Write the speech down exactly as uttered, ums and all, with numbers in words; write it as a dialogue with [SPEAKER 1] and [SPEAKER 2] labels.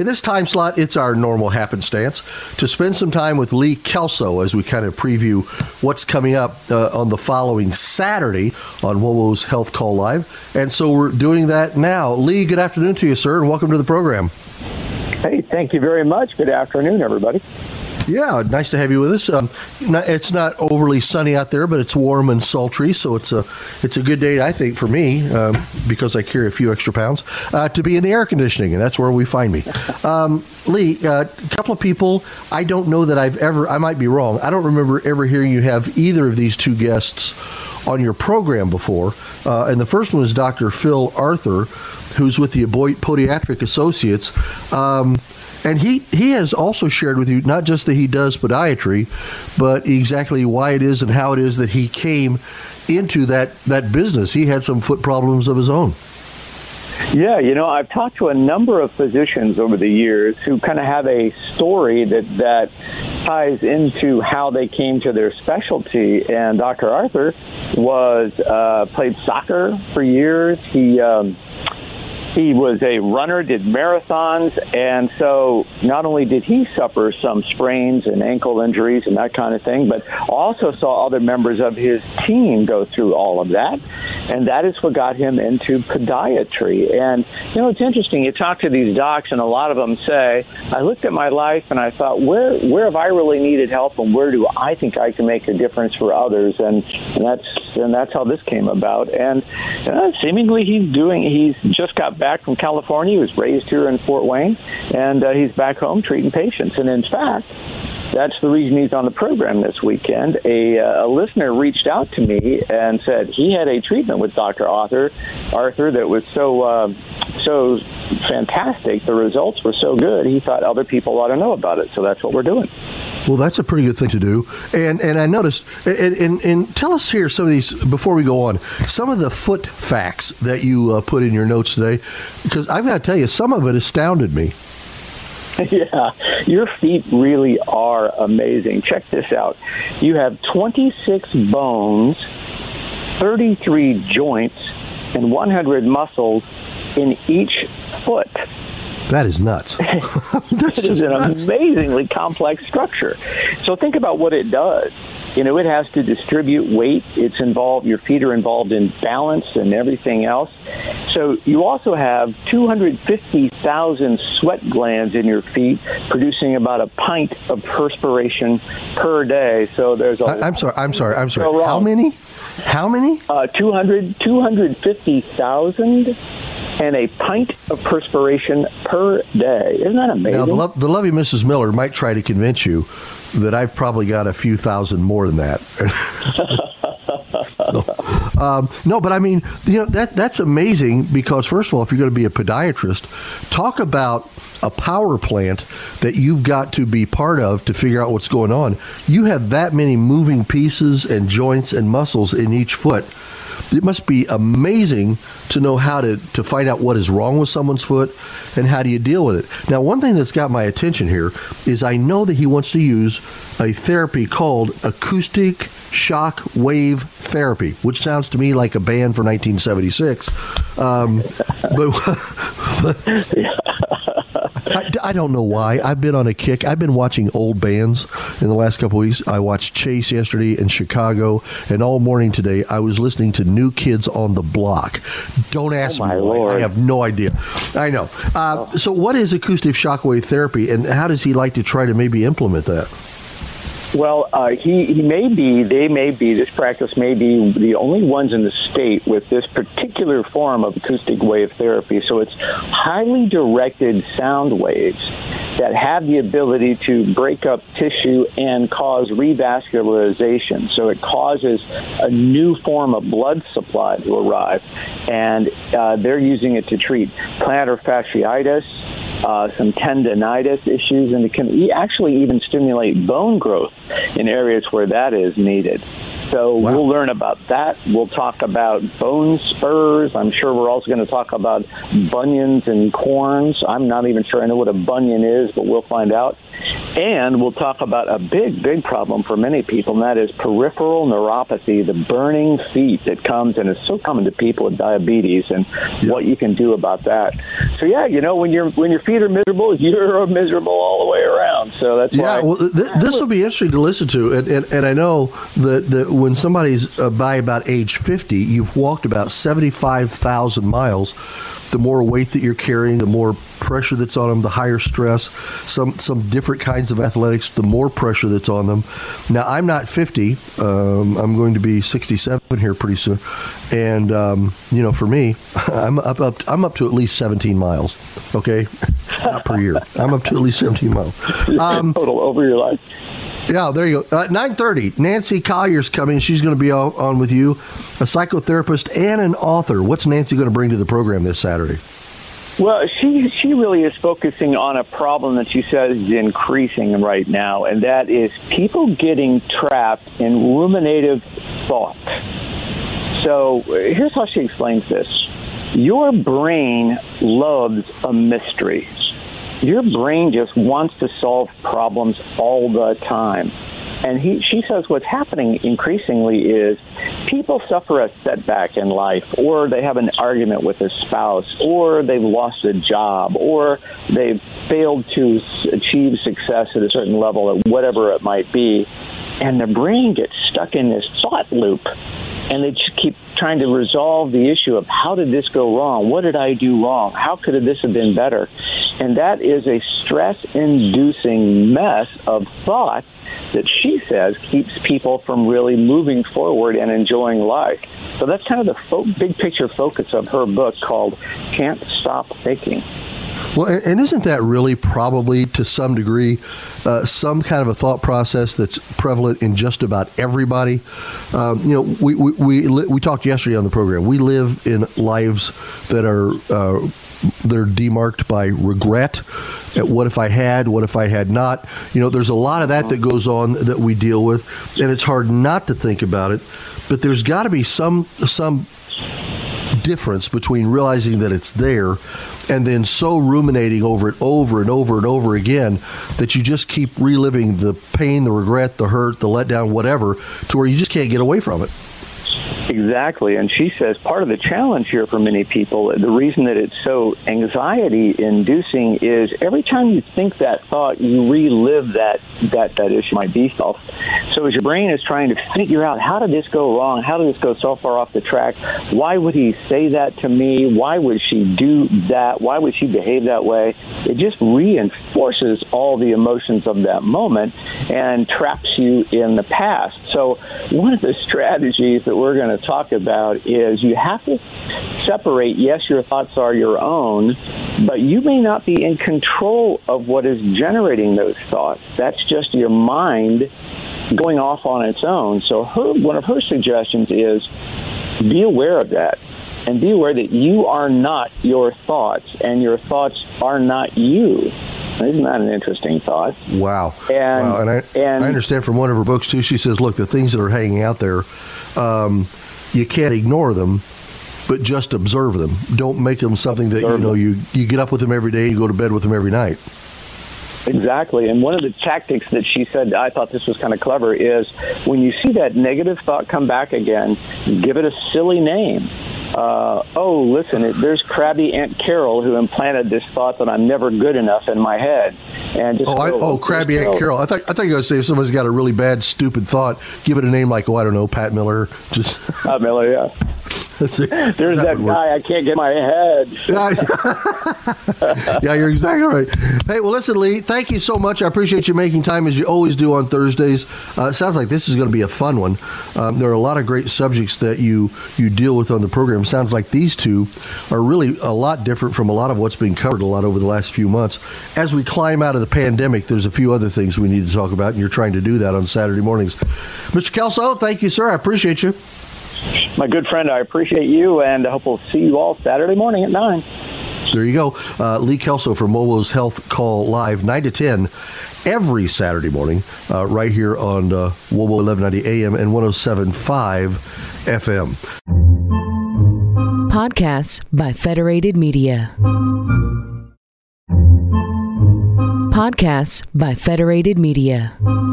[SPEAKER 1] In this time slot, it's our normal happenstance to spend some time with Lee Kelso as we kind of preview what's coming up uh, on the following Saturday on W O Wo's Health Call Live. And so we're doing that now. Lee, good afternoon to you, sir, and welcome to the program.
[SPEAKER 2] Hey, thank you very much. Good afternoon, everybody.
[SPEAKER 1] Yeah, nice to have you with us. Um, not, it's not overly sunny out there, but it's warm and sultry, so it's a it's a good day, I think, for me, um, because I carry a few extra pounds, uh, to be in the air conditioning, and that's where we find me. Um, Lee, a uh, couple of people, I don't know that I've ever, I might be wrong, I don't remember ever hearing you have either of these two guests on your program before, uh, and the first one is Doctor Phil Arthur, who's with the Podiatric Associates. Um, And he, he has also shared with you not just that he does podiatry, but exactly why it is and how it is that he came into that, that business. He had some foot problems of his own.
[SPEAKER 2] Yeah, you know, I've talked to a number of physicians over the years who kind of have a story that, that ties into how they came to their specialty. And Doctor Arthur was uh, played soccer for years. He um, He was a runner, did marathons, and so not only did he suffer some sprains and ankle injuries and that kind of thing, but also saw other members of his team go through all of that, and that is what got him into podiatry. And, you know, it's interesting. You talk to these docs, and a lot of them say, I looked at my life and I thought, where where have I really needed help, and where do I think I can make a difference for others? And, and that's and that's how this came about. And uh, seemingly he's doing, he's just got back from California. He was raised here in Fort Wayne, and uh, he's back home treating patients. And in fact, that's the reason he's on the program this weekend. A, uh, a listener reached out to me and said he had a treatment with Doctor Arthur, Arthur that was so uh, so fantastic. The results were so good, he thought other people ought to know about it. So that's what we're doing.
[SPEAKER 1] Well, that's a pretty good thing to do. And and I noticed, and, and, and tell us here some of these, before we go on, some of the foot facts that you uh, put in your notes today, because I've got to tell you, some of it astounded me.
[SPEAKER 2] Yeah, your feet really are amazing. Check this out. You have twenty-six bones, thirty-three joints, and one hundred muscles in each foot.
[SPEAKER 1] That is nuts. That's
[SPEAKER 2] it is an
[SPEAKER 1] nuts.
[SPEAKER 2] amazingly complex structure. So think about what it does. You know, it has to distribute weight. It's involved, your feet are involved in balance and everything else. So you also have two hundred fifty thousand sweat glands in your feet, producing about a pint of perspiration per day. So there's a
[SPEAKER 1] I, I'm sorry, I'm sorry, I'm sorry. How many? How many?
[SPEAKER 2] Uh, two hundred, two hundred fifty thousand and a pint of perspiration per day. Isn't that amazing?
[SPEAKER 1] Now, the, lo- the lovely Missus Miller might try to convince you that I've probably got a few thousand more than that. no. Um, no, but I mean, you know, that that's amazing because, first of all, if you're going to be a podiatrist, talk about a power plant that you've got to be part of to figure out what's going on. You have that many moving pieces and joints and muscles in each foot. It must be amazing to know how to, to find out what is wrong with someone's foot and how do you deal with it. Now, one thing that's got my attention here is I know that he wants to use a therapy called acoustic shock wave therapy, which sounds to me like a band for nineteen seventy-six. Um, but I, I don't know why. I've been on a kick. I've been watching old bands in the last couple of weeks. I watched Chase yesterday in Chicago, and all morning today I was listening to New Kids on the Block. Don't ask
[SPEAKER 2] oh
[SPEAKER 1] me why.
[SPEAKER 2] Lord.
[SPEAKER 1] I have no idea. I know. Uh, oh. So what is acoustic shockwave therapy, and how does he like to try to maybe implement that?
[SPEAKER 2] Well, uh, he, he may be, they may be, this practice may be the only ones in the state with this particular form of acoustic wave therapy. So it's highly directed sound waves that have the ability to break up tissue and cause revascularization. So it causes a new form of blood supply to arrive. And uh, they're using it to treat plantar fasciitis, Uh, some tendonitis issues, and it can e- actually even stimulate bone growth in areas where that is needed. So
[SPEAKER 1] Wow.
[SPEAKER 2] we'll learn about that. We'll talk about bone spurs. I'm sure we're also going to talk about bunions and corns. I'm not even sure I know what a bunion is, but we'll find out. And we'll talk about a big, big problem for many people, and that is peripheral neuropathy, the burning feet that comes and is so common to people with diabetes, and
[SPEAKER 1] Yeah.
[SPEAKER 2] what you can do about that. So yeah, you know, when your when your feet are miserable, you're miserable all the way around. So that's
[SPEAKER 1] Yeah,
[SPEAKER 2] why.
[SPEAKER 1] well, th- this will be interesting to listen to, and, and, and I know that, that when somebody's uh, by about age fifty, you've walked about seventy-five thousand miles. The more weight that you're carrying, the more pressure that's on them, the higher stress, some some different kinds of athletics, the more pressure that's on them. Now, I'm not fifty. Um, I'm going to be sixty-seven here pretty soon. And, um, you know, for me, I'm up, up I'm up to at least seventeen miles, okay? Not per year. I'm up to at least seventeen miles. Um,
[SPEAKER 2] total over your life.
[SPEAKER 1] Yeah, there you go. Uh, nine thirty, Nancy Collier's coming. She's going to be on, on with you, a psychotherapist and an author. What's Nancy going to bring to the program this Saturday?
[SPEAKER 2] Well, she she really is focusing on a problem that she says is increasing right now, and that is people getting trapped in ruminative thought. So here's how she explains this. Your brain loves a mystery. Your brain just wants to solve problems all the time. And he, she says what's happening increasingly is people suffer a setback in life, or they have an argument with a spouse, or they've lost a job, or they've failed to achieve success at a certain level, at whatever it might be. And the brain gets stuck in this thought loop. And they just keep trying to resolve the issue of how did this go wrong? What did I do wrong? How could this have been better? And that is a stress-inducing mess of thought that she says keeps people from really moving forward and enjoying life. So that's kind of the fo- big picture focus of her book called Can't Stop Thinking.
[SPEAKER 1] Well, and isn't that really probably to some degree uh, some kind of a thought process that's prevalent in just about everybody? Um, you know, we we we, li- we talked yesterday on the program. We live in lives that are uh, they're demarked by regret. At what if I had? What if I had not? You know, there's a lot of that that goes on that we deal with, and it's hard not to think about it. But there's got to be some some. difference between realizing that it's there and then so ruminating over it over and over and over again that you just keep reliving the pain, the regret, the hurt, the letdown, whatever, to where you just can't get away from it.
[SPEAKER 2] Exactly. And she says part of the challenge here for many people, the reason that it's so anxiety-inducing is every time you think that thought, you relive that that, that issue might be self. So as your brain is trying to figure out, how did this go wrong? How did this go so far off the track? Why would he say that to me? Why would she do that? Why would she behave that way? It just reinforces all the emotions of that moment and traps you in the past. So one of the strategies that we're going to talk about is you have to separate, yes, your thoughts are your own, but you may not be in control of what is generating those thoughts. That's just your mind going off on its own. So her, one of her suggestions is be aware of that and be aware that you are not your thoughts and your thoughts are not you. Isn't that an interesting thought?
[SPEAKER 1] Wow.
[SPEAKER 2] And,
[SPEAKER 1] wow. and, I,
[SPEAKER 2] and
[SPEAKER 1] I understand from one of her books, too, she says, look, the things that are hanging out there, um, you can't ignore them, but just observe them. Don't make them something that, you know, you, you get up with them every day, you go to bed with them every night.
[SPEAKER 2] Exactly. And one of the tactics that she said, I thought this was kind of clever, is when you see that negative thought come back again, give it a silly name. Uh, oh, listen, it, there's crabby Aunt Carol who implanted this thought that I'm never good enough in my head. And just
[SPEAKER 1] oh, I, oh, crabby Aunt Carol. I thought I thought you were going to say if somebody's got a really bad, stupid thought, give it a name like, oh, I don't know, Pat Miller. Just
[SPEAKER 2] Pat Miller, yeah.
[SPEAKER 1] That's it.
[SPEAKER 2] There's that, that guy, I can't get my head.
[SPEAKER 1] Yeah, you're exactly right. Hey, well, listen, Lee, thank you so much. I appreciate you making time as you always do on Thursdays. Uh, it sounds like this is going to be a fun one. Um, there are a lot of great subjects that you, you deal with on the program. Sounds like these two are really a lot different from a lot of what's been covered a lot over the last few months. As we climb out of the pandemic, there's a few other things we need to talk about, and you're trying to do that on Saturday mornings. Mister Kelso, thank you, sir. I appreciate you.
[SPEAKER 2] My good friend, I appreciate you, and I hope we'll see you all Saturday morning at nine.
[SPEAKER 1] There you go. Uh, Lee Kelso from Momo's Health Call Live, nine to ten, every Saturday morning, uh, right here on uh, W O W O eleven ninety A M and one oh seven point five F M.
[SPEAKER 3] Podcasts by Federated Media. Podcasts by Federated Media.